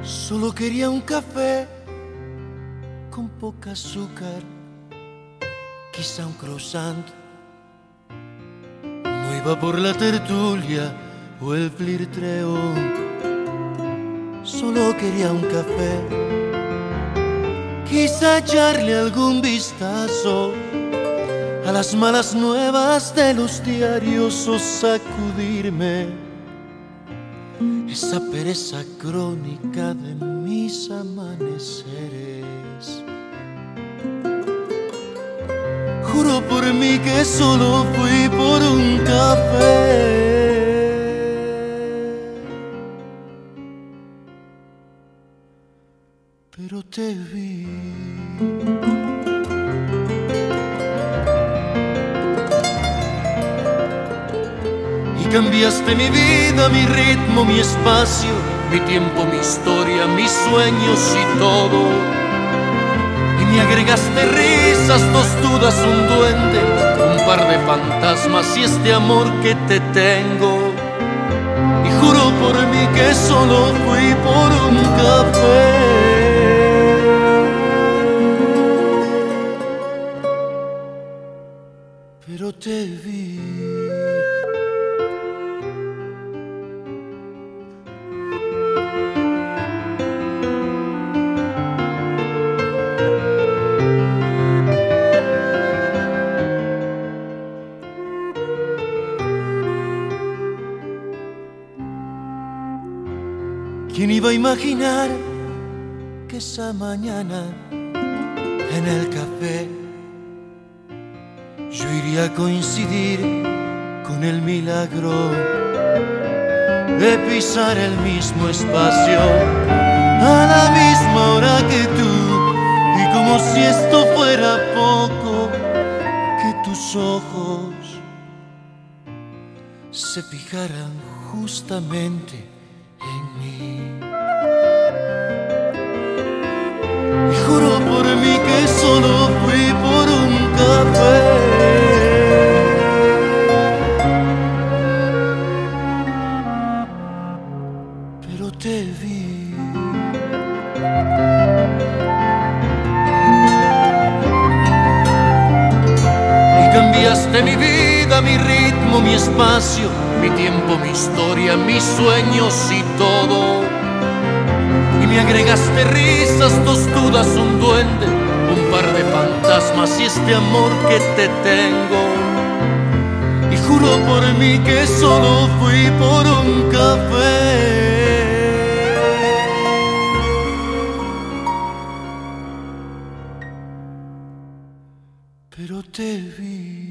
Solo quería un café con poca azúcar, quizá un croissant. No iba por la tertulia o el flirtreo. Solo quería un café, quizá echarle algún vistazo a las malas nuevas de los diarios o sacudirme esa pereza crónica de mis amaneceres. Juro por mí que solo fui por un café, pero te vi. Cambiaste mi vida, mi ritmo, mi espacio, mi tiempo, mi historia, mis sueños y todo. Y me agregaste risas, dos dudas, un duende, un par de fantasmas y este amor que te tengo. Y juro por mí que solo fui por un café, pero te vi. ¿Quién iba a imaginar que esa mañana en el café yo iría a coincidir con el milagro de pisar el mismo espacio a la misma hora que tú? Y como si esto fuera poco, que tus ojos se fijaran justamente en mí. Y juro por mí que solo fui por un café, pero te vi. Y cambiaste mi vida, mi ritmo, mi espacio, mi tiempo, mi historia, mis sueños y todo. Y me agregaste risas, dos dudas, un duende, un par de fantasmas y este amor que te tengo. Y juro por mí que solo fui por un café, pero te vi.